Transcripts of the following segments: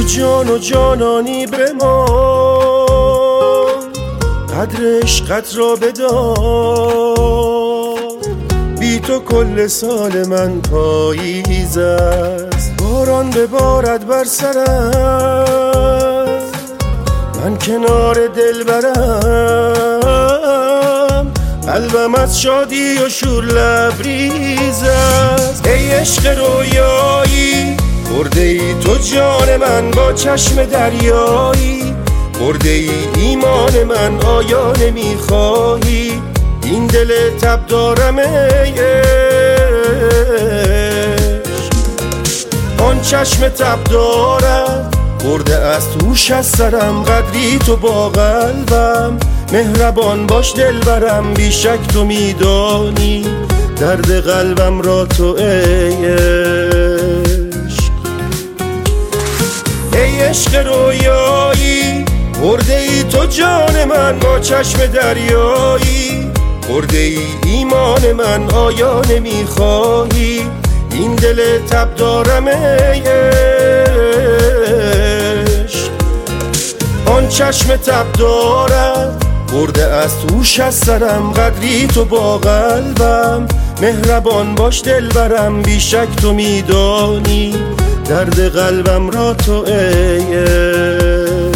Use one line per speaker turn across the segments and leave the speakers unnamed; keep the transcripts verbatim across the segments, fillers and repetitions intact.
جان و جانانی بمان، قدر عشقت را بدان. بی تو کل سال من پاییز است، باران ببارد بر سرم، من کنار دلبرم، قلبم از شادی و شور لبریز است. ای عشق رویایی برده ای تو جان من با چشم دریایی، برده ای ایمان من آیا نمیخواهی این دل تب دارم ای عشق. آن چشم تب دارد برده از توش از سرم، قدری تو با قلبم، مهربان باش دلبرم، بی شک تو میدانی درد قلبم را تو ای عشق. ای عشق رویایی برده ای تو جان من با چشم دریایی، برده ای ایمان من آیا نمیخواهی این دل تب دارم ای عشق. آن چشم تب دارد برده از توش از سرم، قدری تو با قلبم، مهربان باش دلبرم، بی شک تو میدانی درد قلبم را تو ای عشق.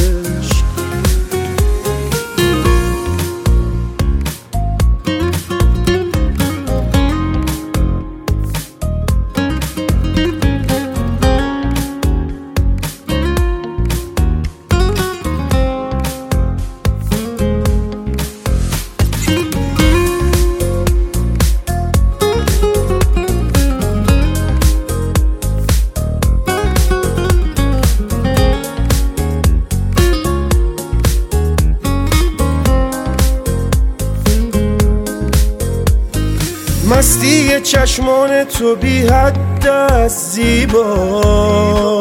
مستی چشمان تو بی حد است زیبا،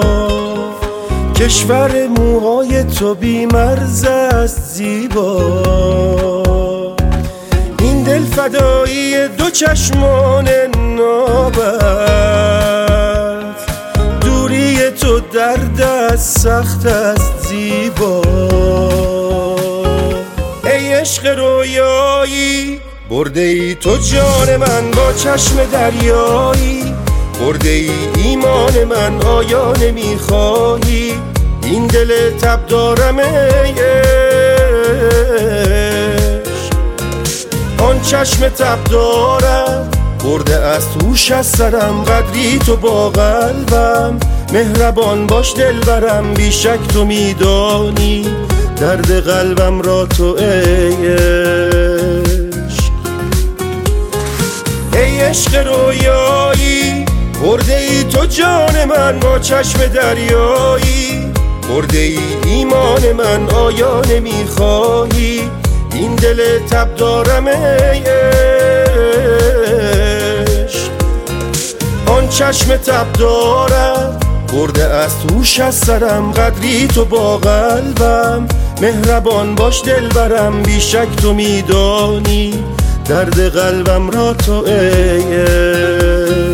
کشور موهای تو بی مرز است زیبا. این دل فدایی دو چشمان نابت، دوری تو درد است سخت است زیبا. ای عشق رویایی برده ای تو جان من با چشم دریایی، برده ای ایمان من آیا نمیخواهی این دل تب دارم ای عشق. آن چشم تب دارد برده از توش از سرم، قدری تو با قلبم، مهربان باش دلبرم، بی شک تو میدانی درد قلبم را تو ای عشق. ای عشق رویایی برده ای تو جان من با چشم دریایی، برده ای ایمان من آیا نمیخواهی این دل تب دارم ای عشق. آن چشم تب دارد برده از توش از سرم، قدری تو با قلبم، مهربان باش دلبرم، بی شک تو میدانی درد قلبم را تو ای عشق.